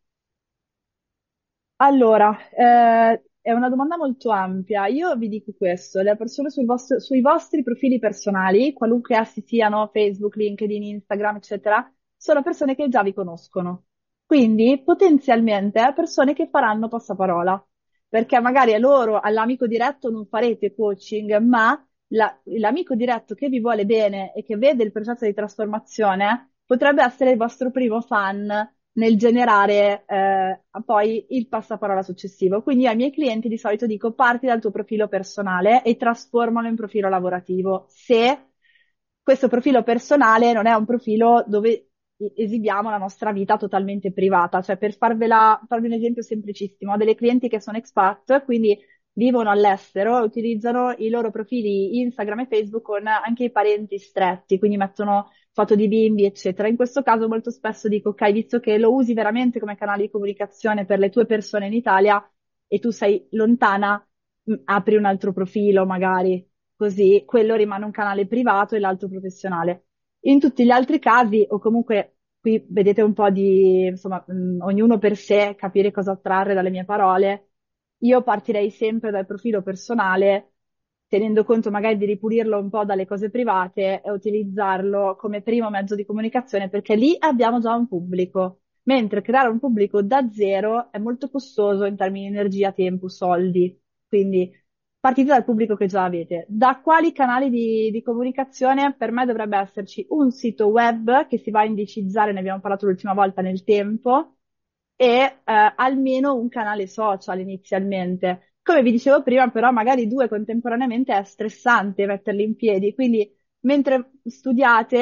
Allora, è una domanda molto ampia. Io vi dico questo, le persone sui vostri profili personali, qualunque essi siano, Facebook, LinkedIn, Instagram, eccetera, sono persone che già vi conoscono. Quindi potenzialmente persone che faranno passaparola, perché magari all'amico diretto non farete coaching, ma l'amico diretto che vi vuole bene e che vede il processo di trasformazione potrebbe essere il vostro primo fan nel generare poi il passaparola successivo. Quindi io ai miei clienti di solito dico parti dal tuo profilo personale e trasformalo in profilo lavorativo. Se questo profilo personale non è un profilo dove esibiamo la nostra vita totalmente privata, cioè per farvi un esempio semplicissimo, ho delle clienti che sono expat, quindi vivono all'estero e utilizzano i loro profili Instagram e Facebook con anche i parenti stretti, quindi mettono foto di bimbi, eccetera. In questo caso molto spesso dico, ok, visto che lo usi veramente come canale di comunicazione per le tue persone in Italia e tu sei lontana, apri un altro profilo magari, così quello rimane un canale privato e l'altro professionale. In tutti gli altri casi, o comunque qui vedete un po' di, insomma, ognuno per sé capire cosa trarre dalle mie parole, io partirei sempre dal profilo personale tenendo conto magari di ripulirlo un po' dalle cose private e utilizzarlo come primo mezzo di comunicazione, perché lì abbiamo già un pubblico, mentre creare un pubblico da zero è molto costoso in termini di energia, tempo, soldi. Quindi partite dal pubblico che già avete. Da quali canali di comunicazione? Per me dovrebbe esserci un sito web che si va a indicizzare, ne abbiamo parlato l'ultima volta nel tempo, e almeno un canale social inizialmente. Come vi dicevo prima, però, magari due contemporaneamente è stressante metterli in piedi, quindi mentre studiate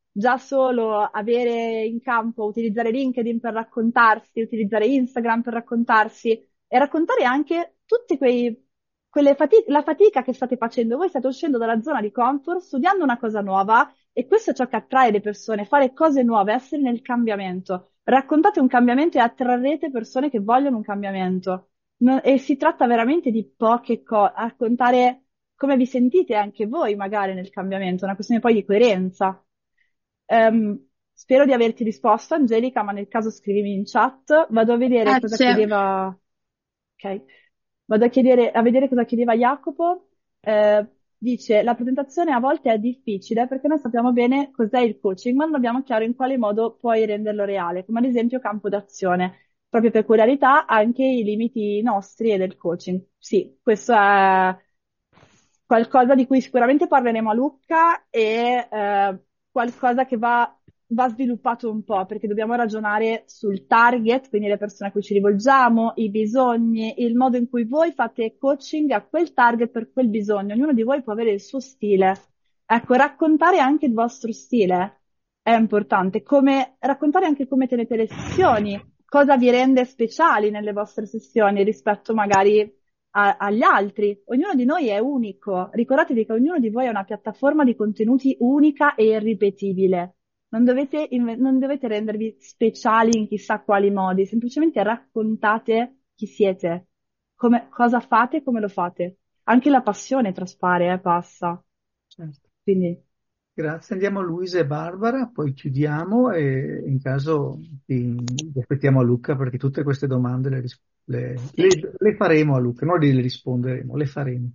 già solo avere in campo, utilizzare LinkedIn per raccontarsi, utilizzare Instagram per raccontarsi e raccontare anche tutti la fatica che state facendo. Voi state uscendo dalla zona di comfort, studiando una cosa nuova e questo è ciò che attrae le persone, fare cose nuove, essere nel cambiamento. Raccontate un cambiamento e attrarrete persone che vogliono un cambiamento. E si tratta veramente di poche cose, raccontare come vi sentite anche voi magari nel cambiamento, è una questione poi di coerenza. Spero di averti risposto, Angelica, ma nel caso scrivimi in chat. Vado a vedere cosa Grazie. chiedeva. Ok. A vedere cosa chiedeva Jacopo. Dice, la presentazione a volte è difficile perché non sappiamo bene cos'è il coaching, ma non abbiamo chiaro in quale modo puoi renderlo reale, come ad esempio campo d'azione, proprie peculiarità, anche i limiti nostri e del coaching. Sì, questo è qualcosa di cui sicuramente parleremo a Lucca e qualcosa che va sviluppato un po', perché dobbiamo ragionare sul target, quindi le persone a cui ci rivolgiamo, i bisogni, il modo in cui voi fate coaching a quel target per quel bisogno. Ognuno di voi può avere il suo stile. Ecco, raccontare anche il vostro stile è importante, raccontare anche come tenete le sessioni, cosa vi rende speciali nelle vostre sessioni rispetto magari agli altri. Ognuno di noi è unico. Ricordatevi che ognuno di voi è una piattaforma di contenuti unica e irripetibile. Non dovete rendervi speciali in chissà quali modi, semplicemente raccontate chi siete, cosa fate e come lo fate. Anche la passione traspare, passa. Certo. Quindi, Grazie, andiamo a Luisa e Barbara, poi chiudiamo e in caso ti aspettiamo a Luca perché tutte queste domande le faremo a Luca, non le risponderemo, le faremo.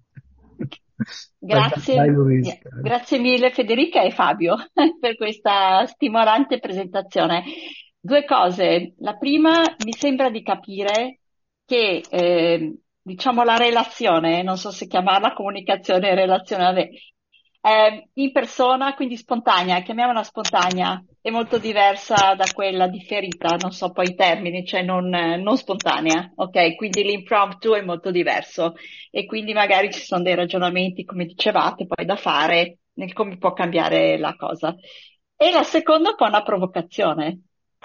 Vai, Grazie, Luisa. grazie mille Federica e Fabio per questa stimolante presentazione. Due cose. La prima, mi sembra di capire che, diciamo, la relazione, non so se chiamarla comunicazione relazionale, in persona, quindi spontanea, chiamiamola spontanea, è molto diversa da quella differita, non so poi i termini, cioè non spontanea, ok? Quindi l'impromptu è molto diverso e quindi magari ci sono dei ragionamenti, come dicevate, poi da fare nel come può cambiare la cosa. E la seconda è poi una provocazione.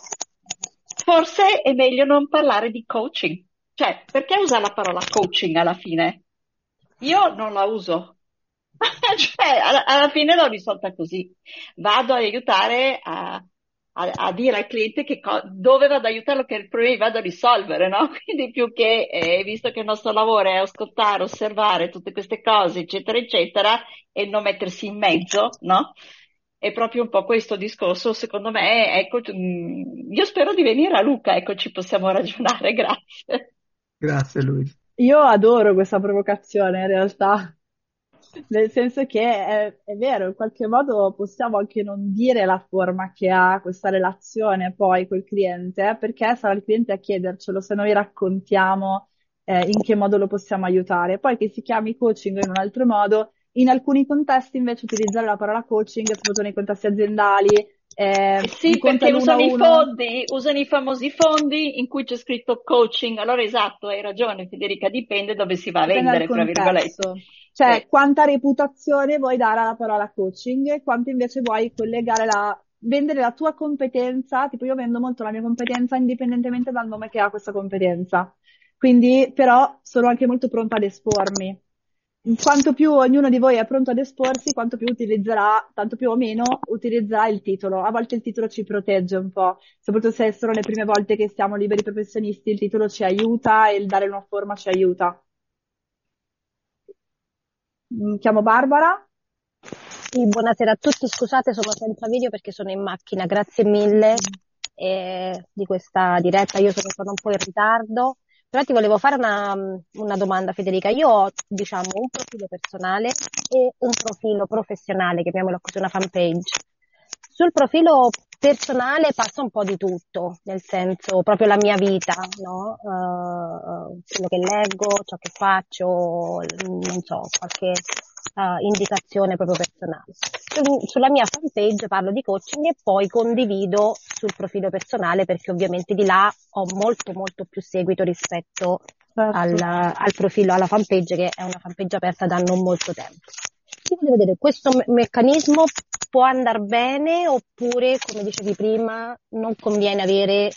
Forse è meglio non parlare di coaching. Cioè, perché usare la parola coaching alla fine? Io non la uso. Cioè, alla fine l'ho risolta così. Vado ad aiutare a dire al cliente dove vado ad aiutarlo, che problemi vado a risolvere, no? Quindi più che, visto che il nostro lavoro è ascoltare, osservare tutte queste cose, eccetera, eccetera, e non mettersi in mezzo, no? È proprio un po' questo discorso, secondo me, ecco, io spero di venire a Lucca, ecco, ci possiamo ragionare, grazie. Grazie Luisa. io adoro questa provocazione in realtà. Nel senso che è vero, in qualche modo possiamo anche non dire la forma che ha questa relazione poi col cliente, perché sarà il cliente a chiedercelo se noi raccontiamo in che modo lo possiamo aiutare. Poi che si chiami coaching o in un altro modo, in alcuni contesti invece utilizzare la parola coaching, soprattutto nei contesti aziendali, Sì, conta perché l'uno a usano i uno. fondi, usano i famosi fondi in cui c'è scritto coaching. Allora esatto, hai ragione Federica, dipende dove si va a Dipende dal vendere, fra virgolette. contesto. Cioè, quanta reputazione vuoi dare alla parola coaching e quanto invece vuoi vendere la tua competenza. Tipo, io vendo molto la mia competenza indipendentemente dal nome che ha questa competenza. Quindi, però, sono anche molto pronta ad espormi. Quanto più ognuno di voi è pronto ad esporsi, quanto più utilizzerà, tanto più o meno utilizzerà il titolo. A volte il titolo ci protegge un po', soprattutto se sono le prime volte che siamo liberi professionisti, il titolo ci aiuta e il dare una forma ci aiuta. Mi chiamo Barbara. Sì, buonasera a tutti, scusate, sono senza video perché sono in macchina, grazie mille di questa diretta, io sono stata un po' in ritardo, però ti volevo fare una domanda Federica, io ho diciamo un profilo personale e un profilo professionale, chiamiamolo così, una fanpage. Sul profilo personale passa un po' di tutto, nel senso proprio la mia vita, no? Quello che leggo, ciò che faccio, non so, qualche indicazione proprio personale. Sulla mia fanpage parlo di coaching e poi condivido sul profilo personale perché ovviamente di là ho molto molto più seguito rispetto Certo. al profilo, alla fanpage che è una fanpage aperta da non molto tempo. obiettivo di vedere questo meccanismo può andare bene oppure, come dicevi prima, non conviene avere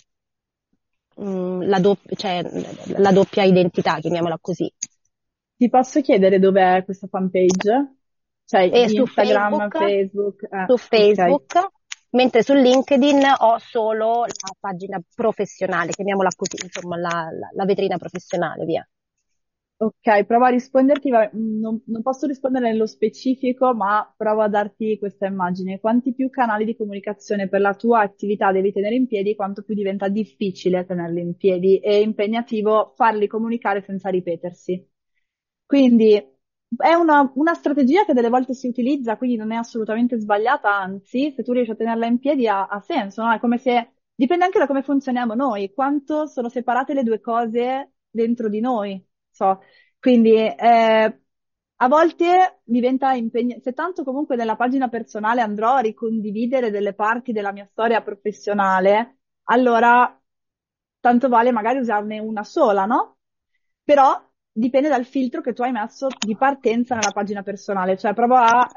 la doppia identità, chiamiamola così. Ti posso chiedere dov'è questa fanpage? Cioè, E su Instagram, Facebook, Facebook? su Ok. Facebook, mentre su LinkedIn ho solo la pagina professionale, chiamiamola così, insomma, la vetrina professionale, via. Ok, provo a risponderti, non posso rispondere nello specifico, ma provo a darti questa immagine. Quanti più canali di comunicazione per la tua attività devi tenere in piedi, quanto più diventa difficile tenerli in piedi e impegnativo farli comunicare senza ripetersi. Quindi è una strategia che delle volte si utilizza, quindi non è assolutamente sbagliata, anzi, se tu riesci a tenerla in piedi ha senso, no? È come se dipende anche da come funzioniamo noi, quanto sono separate le due cose dentro di noi. So. Quindi a volte diventa impegnativo, se tanto comunque nella pagina personale andrò a ricondividere delle parti della mia storia professionale, allora tanto vale magari usarne una sola, no? Però dipende dal filtro che tu hai messo di partenza nella pagina personale, cioè provo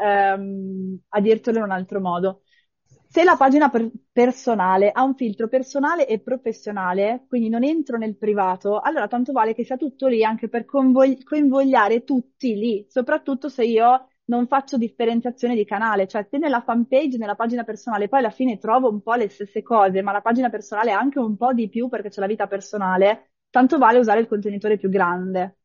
a dirtelo in un altro modo. Se la pagina personale ha un filtro personale e professionale, quindi non entro nel privato, allora tanto vale che sia tutto lì anche per coinvogliare tutti lì, soprattutto se io non faccio differenziazione di canale, cioè se nella fanpage, nella pagina personale, poi alla fine trovo un po' le stesse cose, ma la pagina personale ha anche un po' di più perché c'è la vita personale, tanto vale usare il contenitore più grande.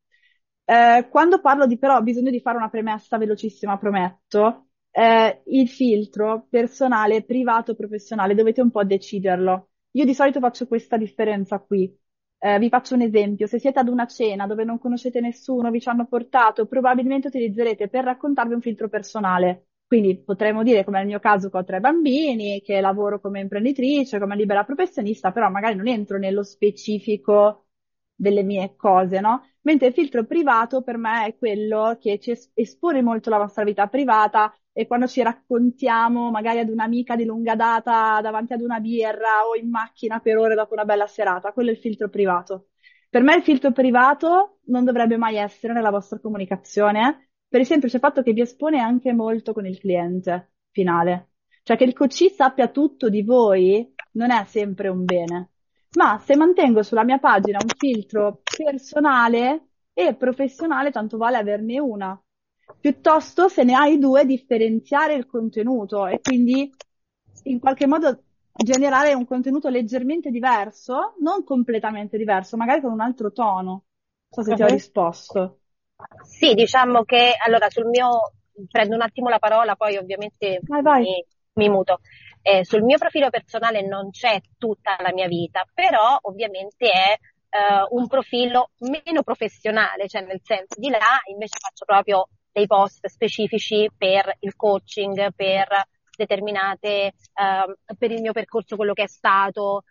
Quando parlo di però, ho bisogno di fare una premessa velocissima, prometto. Il filtro personale, privato, professionale, dovete un po' deciderlo. Io di solito faccio questa differenza qui. Vi faccio un esempio. Se siete ad una cena dove non conoscete nessuno, vi ci hanno portato, probabilmente utilizzerete per raccontarvi un filtro personale. Quindi potremmo dire, come nel mio caso, che ho 3 bambini, che lavoro come imprenditrice, come libera professionista, però magari non entro nello specifico delle mie cose, no? Mentre il filtro privato per me è quello che ci espone molto la vostra vita privata e quando ci raccontiamo magari ad un'amica di lunga data davanti ad una birra o in macchina per ore dopo una bella serata, quello è il filtro privato. Per me il filtro privato non dovrebbe mai essere nella vostra comunicazione, per il semplice fatto che vi espone anche molto con il cliente finale. Cioè che il coach sappia tutto di voi non è sempre un bene. Ma se mantengo sulla mia pagina un filtro personale e professionale, tanto vale averne una. Piuttosto, se ne hai due, differenziare il contenuto e quindi in qualche modo generare un contenuto leggermente diverso, non completamente diverso, magari con un altro tono. Non so se ti ho Mhm. risposto. Sì, diciamo che allora sul mio prendo un attimo la parola, poi ovviamente Vai, vai. mi muto. Sul mio profilo personale non c'è tutta la mia vita, però ovviamente è un profilo meno professionale, cioè nel senso di là invece faccio proprio dei post specifici per il coaching, per determinate, per il mio percorso, quello che è stato,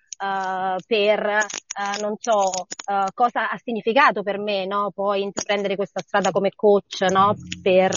non so, cosa ha significato per me, no? Poi intraprendere questa strada come coach, no? Per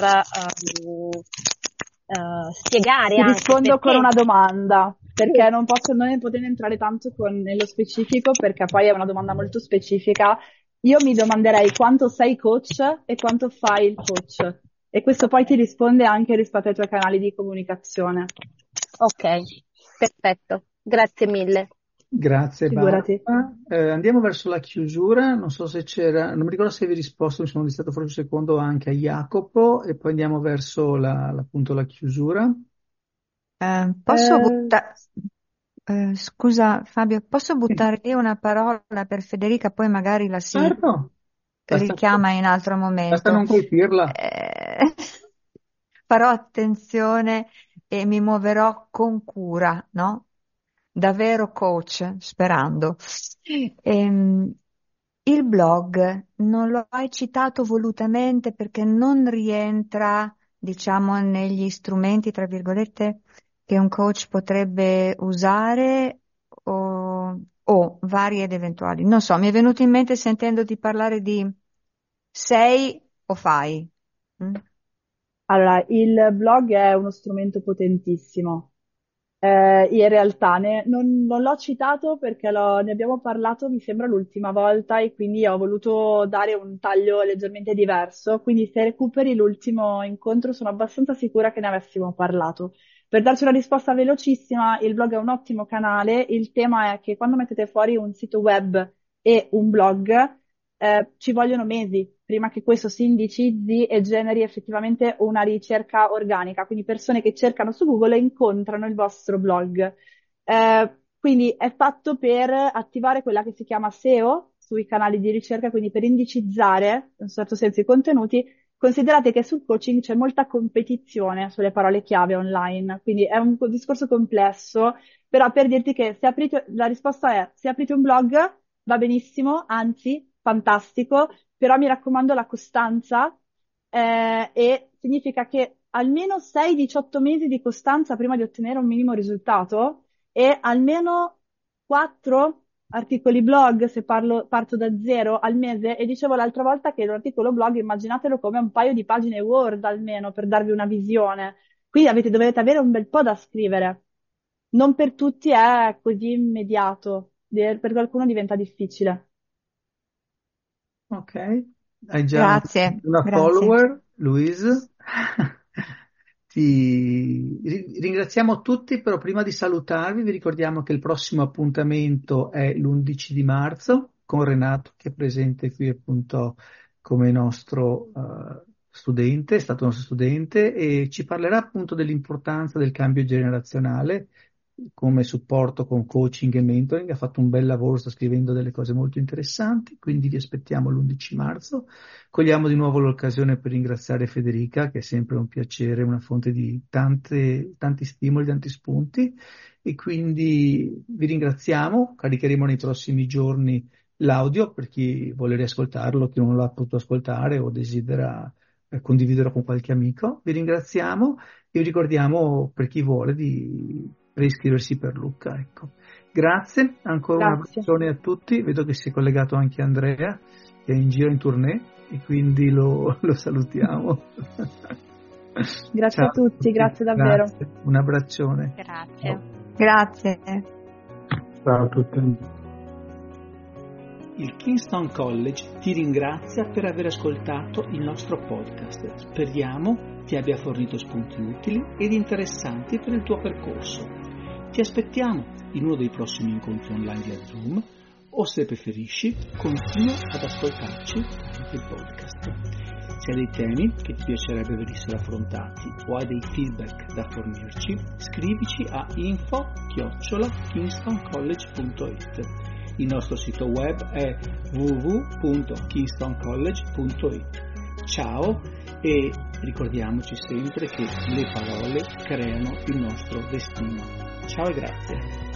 spiegare Ti anche rispondo con perché. una domanda, Sì. perché non posso, non potendo entrare tanto nello specifico, perché poi è una domanda molto specifica. Io mi domanderei quanto sei coach e quanto fai il coach. E questo poi ti risponde anche rispetto ai tuoi canali di comunicazione. Ok, perfetto, grazie mille. Grazie Figurati. Barbara. Andiamo verso la chiusura, non so se c'era, non mi ricordo se avevi risposto, mi sono distratto forse un secondo anche a Jacopo e poi andiamo verso appunto la chiusura. Posso Eh, buttare, scusa Fabio, posso Sì, buttare lì una parola per Federica, poi magari la si certo, basta, richiama in altro basta momento. non colpirla. Eh, farò attenzione e mi muoverò con cura, no? Da vero coach, sperando. Ehm, il blog non lo hai citato volutamente perché non rientra, diciamo, negli strumenti, tra virgolette, che un coach potrebbe usare o vari ed eventuali. Non so, mi è venuto in mente sentendoti parlare di sei o fai. Mm? allora, il blog è uno strumento potentissimo. In realtà non l'ho citato perché ne abbiamo parlato, mi sembra, l'ultima volta e quindi ho voluto dare un taglio leggermente diverso. Quindi se recuperi l'ultimo incontro sono abbastanza sicura che ne avessimo parlato. Per darci una risposta velocissima, il blog è un ottimo canale. Il tema è che quando mettete fuori un sito web e un blog, ci vogliono mesi prima che questo si indicizzi e generi effettivamente una ricerca organica, quindi persone che cercano su Google e incontrano il vostro blog. Quindi è fatto per attivare quella che si chiama SEO sui canali di ricerca, quindi per indicizzare, in un certo senso, i contenuti. Considerate che sul coaching c'è molta competizione sulle parole chiave online, quindi è un discorso complesso, però per dirti che la risposta è se aprite un blog va benissimo, anzi, fantastico, però mi raccomando la costanza, e significa che almeno 6-18 mesi di costanza prima di ottenere un minimo risultato e almeno 4 articoli blog se parto da zero al mese. E dicevo l'altra volta che l'articolo blog immaginatelo come un paio di pagine Word almeno per darvi una visione. Quindi dovete avere un bel po' da scrivere. Non per tutti è così immediato, per qualcuno diventa difficile. Ok, hai già Grazie, una grazie. follower, Louise. Ringraziamo tutti, però prima di salutarvi vi ricordiamo che il prossimo appuntamento è l'11 di marzo con Renato, che è presente qui appunto come nostro studente, è stato nostro studente e ci parlerà appunto dell'importanza del cambio generazionale come supporto con coaching e mentoring. Ha fatto un bel lavoro, sta scrivendo delle cose molto interessanti, quindi vi aspettiamo l'11 marzo. Cogliamo di nuovo l'occasione per ringraziare Federica, che è sempre un piacere, una fonte di tanti stimoli, tanti spunti, e quindi vi ringraziamo. Caricheremo nei prossimi giorni l'audio per chi vuole riascoltarlo, chi non l'ha potuto ascoltare o desidera condividerlo con qualche amico. Vi ringraziamo e vi ricordiamo per chi vuole di preiscriversi per Lucca. Ecco. Grazie, ancora un Grazie. abbraccione a tutti. Vedo che si è collegato anche Andrea, che è in giro in tournée, e quindi lo salutiamo. Grazie Ciao a tutti, grazie davvero. Grazie. Un abbraccione. Grazie. Grazie. Ciao a tutti. Il Kingston College ti ringrazia per aver ascoltato il nostro podcast. Speriamo ti abbia fornito spunti utili ed interessanti per il tuo percorso. Ti aspettiamo in uno dei prossimi incontri online via Zoom o, se preferisci, continua ad ascoltarci anche il podcast. Se hai dei temi che ti piacerebbe venissero affrontati o hai dei feedback da fornirci, scrivici a info@kingstoncollege.it. Il nostro sito web è www.kingstoncollege.it. Ciao, e ricordiamoci sempre che le parole creano il nostro destino. Ciao e grazie.